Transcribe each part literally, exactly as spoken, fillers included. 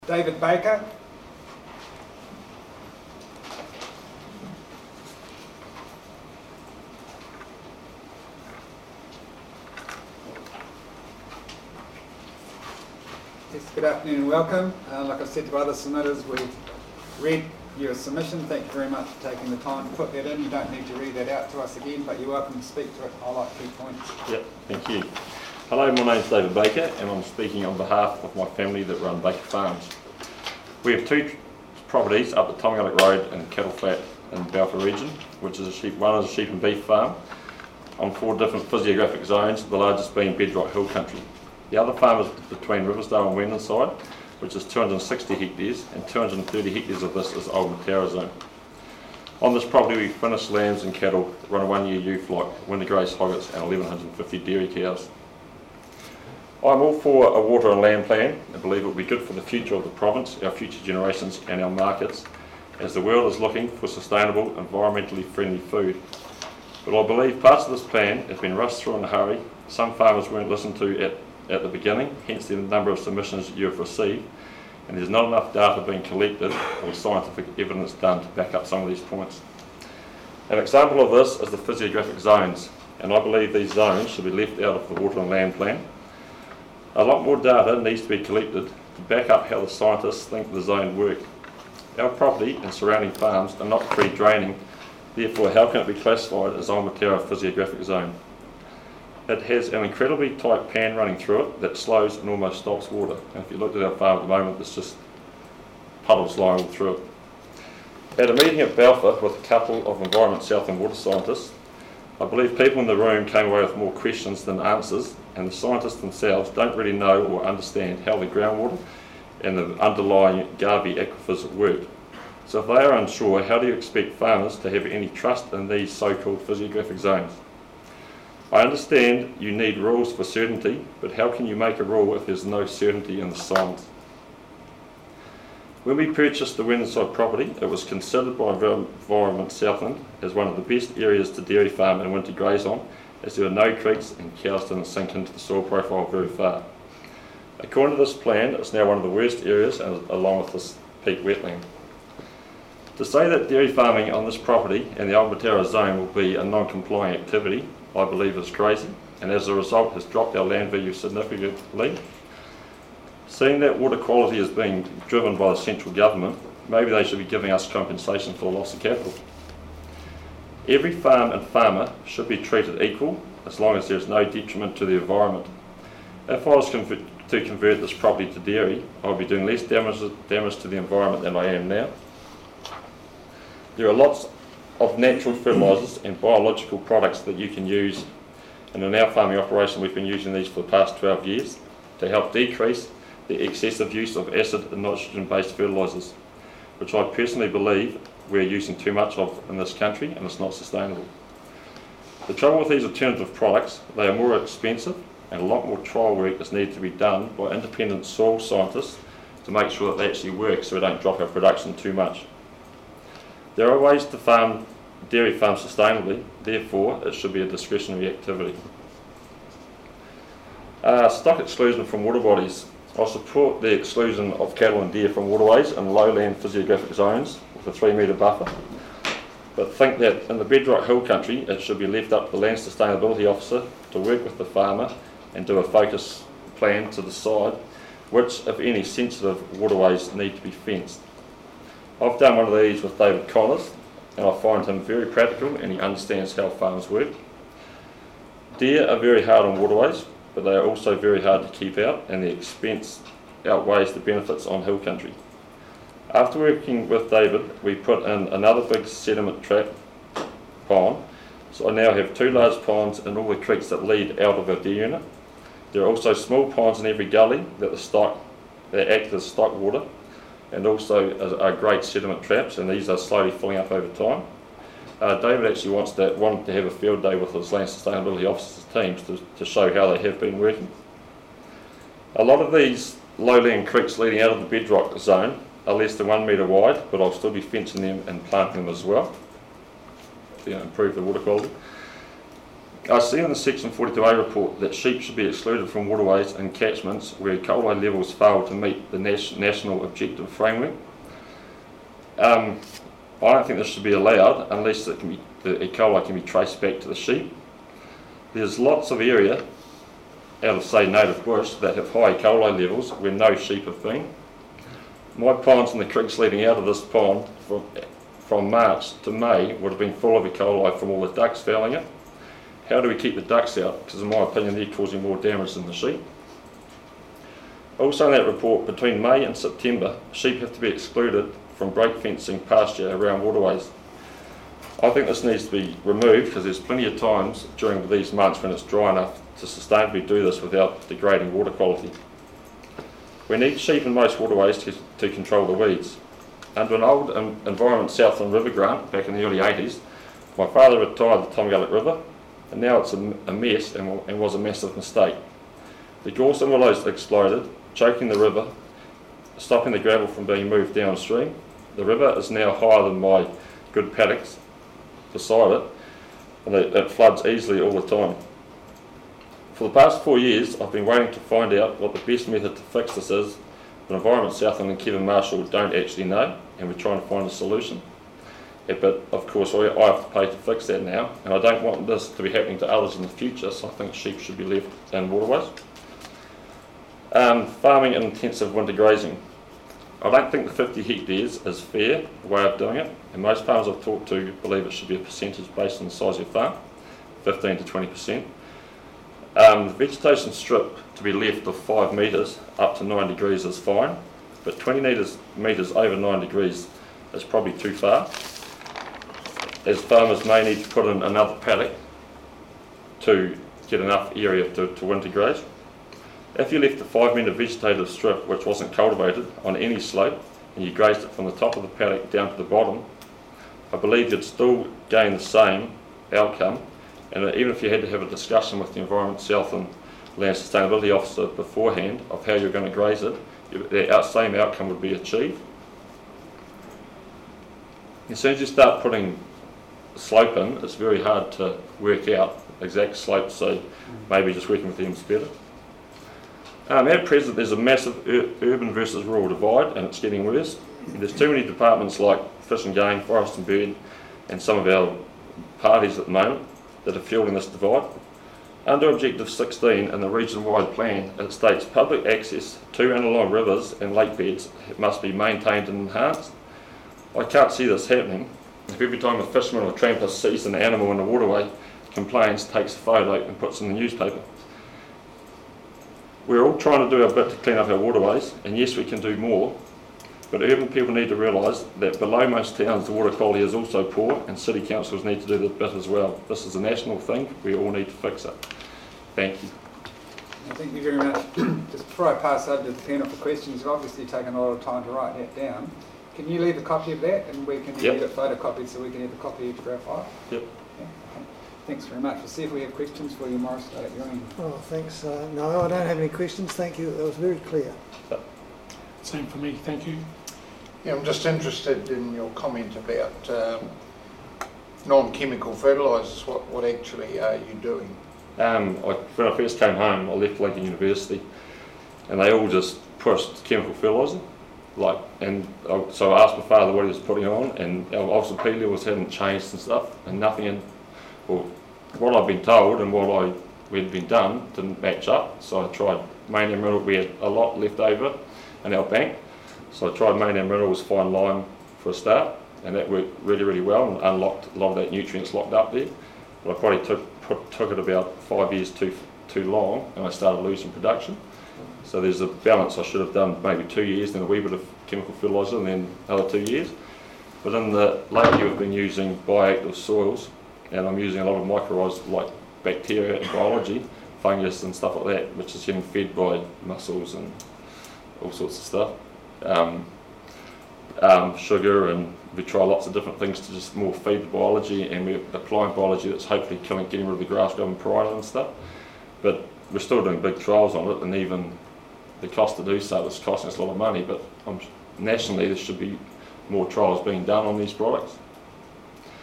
David Baker. Yes, good afternoon and welcome. Uh, like I said to other submitters, we've read your submission. Thank you very much for taking the time to put that in. You don't need to read that out to us again, but you're welcome to speak to it, highlight key points. Yep, thank you. Hello, my name's David Baker and I'm speaking on behalf of my family that run Baker Farms. We have two properties up the Tongalik Road and Cattle Flat in the Balfour region, which is a sheep, one is a sheep and beef farm on four different physiographic zones, the largest being Bedrock Hill Country. The other farm is between Riversdale and Wendonside, which is two hundred sixty hectares, and two hundred thirty hectares of this is Old Mataura zone. On this property we finish lambs and cattle, run a one-year ewe flock, winter graze hoggets and eleven fifty dairy cows. I'm all for a water and land plan and believe it will be good for the future of the province, our future generations and our markets, as the world is looking for sustainable, environmentally friendly food. But I believe parts of this plan have been rushed through in a hurry. Some farmers weren't listened to at, at the beginning, hence the number of submissions you have received, and there's not enough data being collected or scientific evidence done to back up some of these points. An example of this is the physiographic zones, and I believe these zones should be left out of the water and land plan. A lot more data needs to be collected to back up how the scientists think the zone work. Our property and surrounding farms are not free draining, therefore how can it be classified as Old Mataura physiographic zone? It has an incredibly tight pan running through it that slows and almost stops water. And if you looked at our farm at the moment, there's just puddles lying all through it. At a meeting at Balfour with a couple of Environment South and water scientists, I believe people in the room came away with more questions than answers, and the scientists themselves don't really know or understand how the groundwater and the underlying Garvey aquifers work. So if they are unsure, how do you expect farmers to have any trust in these so-called physiographic zones? I understand you need rules for certainty, but how can you make a rule if there's no certainty in the science? When we purchased the Wendonside property, it was considered by Environment Southland as one of the best areas to dairy farm and winter graze on, as there were no creeks and cows didn't sink into the soil profile very far. According to this plan, it's now one of the worst areas, and along with this peak wetland. To say that dairy farming on this property and the Old Mataura zone will be a non-compliant activity, I believe is crazy, and as a result has dropped our land value significantly. Seeing that water quality is being driven by the central government, maybe they should be giving us compensation for the loss of capital. Every farm and farmer should be treated equal as long as there is no detriment to the environment. If I was conv- to convert this property to dairy, I would be doing less damage, damage to the environment than I am now. There are lots of natural fertilisers and biological products that you can use, and in our farming operation we've been using these for the past twelve years to help decrease the excessive use of acid and nitrogen based fertilisers, which I personally believe we're using too much of in this country and it's not sustainable. The trouble with these alternative products, they are more expensive and a lot more trial work is needed to be done by independent soil scientists to make sure that they actually work so we don't drop our production too much. There are ways to farm dairy farm sustainably, therefore it should be a discretionary activity. Uh, stock exclusion from water bodies. I support the exclusion of cattle and deer from waterways in lowland physiographic zones with a three metre buffer, but think that in the Bedrock Hill Country it should be left up to the Land Sustainability Officer to work with the farmer and do a focus plan to decide which, if any, sensitive waterways need to be fenced. I've done one of these with David Connors and I find him very practical and he understands how farms work. Deer are very hard on waterways, but they are also very hard to keep out and the expense outweighs the benefits on hill country. After working with David, we put in another big sediment trap pond, so I now have two large ponds in all the creeks that lead out of our deer unit. There are also small ponds in every gully that, the stock, that act as stock water and also are great sediment traps, and these are slowly filling up over time. Uh, David actually wants to, wanted to have a field day with his Land Sustainability Officers teams to, to show how they have been working. A lot of these lowland creeks leading out of the bedrock zone are less than one metre wide, but I'll still be fencing them and planting them as well to, you know, improve the water quality. I see in the Section forty-two A report that sheep should be excluded from waterways and catchments where E. coli levels fail to meet the nas- national objective framework. Um, I don't think this should be allowed unless it can be, the E. coli can be traced back to the sheep. There's lots of area out of, say, native bush that have high E. coli levels where no sheep have been. My ponds and the creeks leading out of this pond from, from March to May would have been full of E. coli from all the ducks fouling it. How do we keep the ducks out? Because in my opinion they're causing more damage than the sheep. Also in that report, between May and September, sheep have to be excluded from break fencing pasture around waterways. I think this needs to be removed because there's plenty of times during these months when it's dry enough to sustainably do this without degrading water quality. We need sheep in most waterways to, to control the weeds. Under an old um, Environment Southland River grant back in the early eighties, my father retired the Tongariro River, and now it's a, a mess and, and was a massive mistake. The gorse and willows exploded, choking the river, stopping the gravel from being moved downstream. The river is now higher than my good paddocks beside it, and it, it floods easily all the time. For the past four years, I've been waiting to find out what the best method to fix this is, but Environment Southland and Kevin Marshall don't actually know, and we're trying to find a solution. Yeah, but of course I, I have to pay to fix that now, and I don't want this to be happening to others in the future, so I think sheep should be left in waterways. Um, farming and intensive winter grazing. I don't think the fifty hectares is fair way of doing it, and most farmers I've talked to believe it should be a percentage based on the size of your farm, fifteen to twenty percent. Um, the vegetation strip to be left of five metres up to nine degrees is fine, but twenty metres, metres over nine degrees is probably too far, as farmers may need to put in another paddock to get enough area to, to winter graze. If you left the five metre vegetative strip which wasn't cultivated on any slope and you grazed it from the top of the paddock down to the bottom, I believe you'd still gain the same outcome, and even if you had to have a discussion with the Environment Southland Land Sustainability Officer beforehand of how you're going to graze it, the same outcome would be achieved. As soon as you start putting slope in, it's very hard to work out exact slope, so maybe just working with them is better. Um, at present there's a massive ur- urban versus rural divide, and it's getting worse. There's too many departments like Fish and Game, Forest and Bird, and some of our parties at the moment that are fueling this divide. Under Objective sixteen in the region-wide plan, it states public access to and along rivers and lake beds must be maintained and enhanced. I can't see this happening if every time a fisherman or tramper sees an animal in the waterway, complains, takes a photo and puts it in the newspaper. We're all trying to do our bit to clean up our waterways, and yes, we can do more, but urban people need to realise that below most towns the water quality is also poor, and city councils need to do their bit as well. This is a national thing, we all need to fix it. Thank you. Thank you very much. Just before I pass over to the panel for questions, you've obviously taken a lot of time to write that down. Can you leave a copy of that, and we can Yep. get it photocopied so we can have a copy each for our file? Yep. Yeah. Okay. Thanks very much. We'll see if we have questions for you, Morris, uh, at your end. Oh, thanks. Uh, no, I don't have any questions. Thank you. That was very clear. Same for me, thank you. Yeah, I'm just interested in your comment about um, non-chemical fertilisers. What, what actually are you doing? Um, I, when I first came home, I left Lincoln University, and they all just pushed chemical fertiliser. Like, and I, so I asked my father what he was putting on, and obviously P levels hadn't changed and stuff, and nothing in, well, what I've been told and what I had been done didn't match up. So I tried Mainium Mineral. We had a lot left over in our bank, so I tried Mainium Minerals Fine Lime for a start, and that worked really, really well and unlocked a lot of that nutrients locked up there. But I probably took put, took it about five years too too long, and I started losing production. So there's a balance. I should have done maybe two years, then a wee bit of chemical fertiliser, and then another two years. But in the lately we've been using bioactive soils, and I'm using a lot of microrhizal like bacteria and biology, fungus and stuff like that, which is getting fed by mussels and all sorts of stuff. Um, um, sugar, and we try lots of different things to just more feed the biology, and we're applying biology that's hopefully killing, getting rid of the grass grub and piranha and stuff. But we're still doing big trials on it, and even the cost to do so is costing us a lot of money, but um, nationally there should be more trials being done on these products.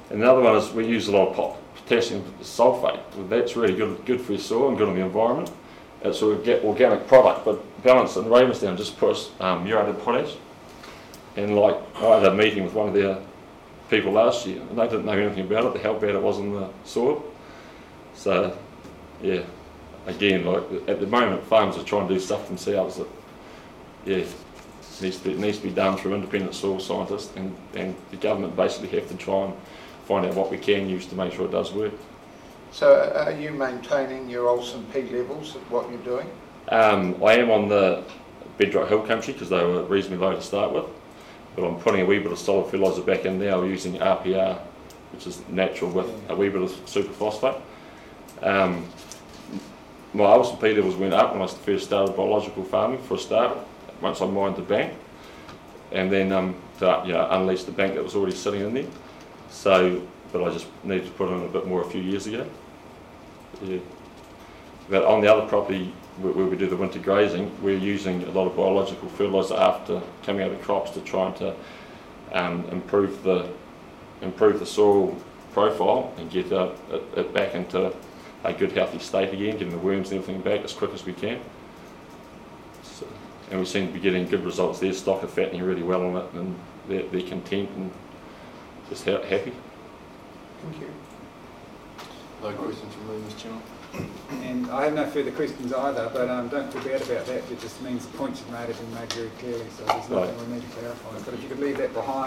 And the other one is we use a lot of pot- potassium sulfate. Well, that's really good, good for your soil and good on the environment. It's an orga- organic product, but Balance and Ravensdown just put us um, muriated potash. And like, I had a meeting with one of their people last year, and they didn't know anything about it, how bad it was in the soil. So, yeah, again, like at the moment, farmers are trying to do stuff themselves that, yeah, needs to, needs to be done through independent soil scientists, and, and the government basically have to try and find out what we can use to make sure it does work. So uh, are you maintaining your Olsen P levels at what you're doing? Um, I am on the bedrock hill country because they were reasonably low to start with, but I'm putting a wee bit of solid fertiliser back in now using R P R, which is natural with a wee bit of superphosphate. Um, my Olsen P levels went up when I first started biological farming for a start, once I mined the bank, and then um, to, you know, unleash the bank that was already sitting in there. So, but I just needed to put in a bit more a few years ago. Yeah. But on the other property where, where we do the winter grazing, we're using a lot of biological fertiliser after coming out of crops to try and to um, improve the improve the soil profile and get uh, it, it back into a good healthy state again, getting the worms and everything back as quick as we can. So, and we seem to be getting good results there. Stock are fattening really well on it, and they're, they're content and just ha- happy. Thank you. No questions from me, Mister Chairman. And I have no further questions either, but um, don't feel bad about that. It just means the points you've made have been made very clearly, so there's nothing Right. we need to clarify. But if you could leave that behind.